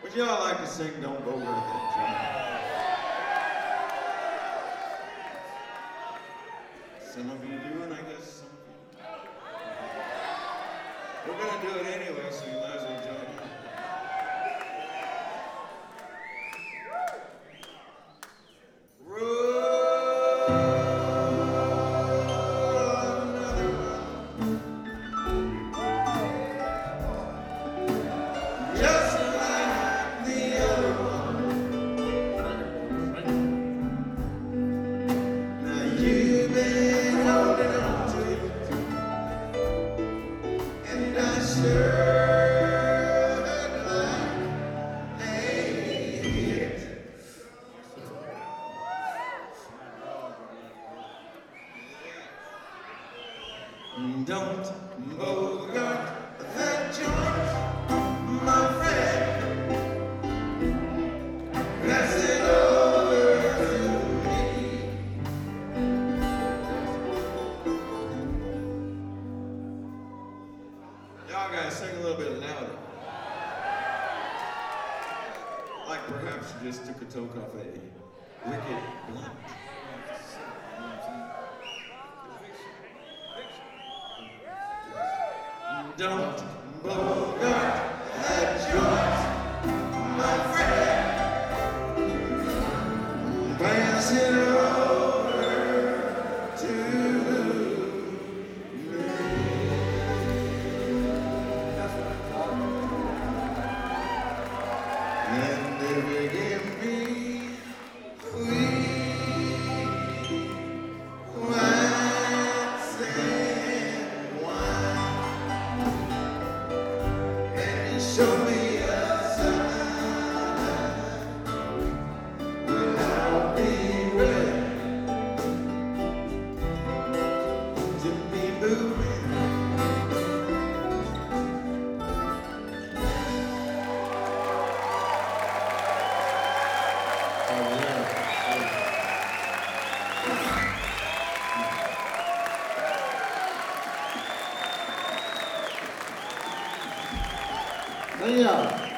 Would y'all like to sing Don't Go With That John? Some of you do, and I guess some of you. We're gonna do it anyway, so you might as well join in. Don't bogart that joint, my friend. Pass it over to me. Y'all gotta sing a little bit louder. Like perhaps you just took a toke off a wicked blunt. Don't bogart that joint, my friend. Pass it over to me. And if you give me sweet wax and wine, show me a sign, well, I'll be willing to be moving. Yeah.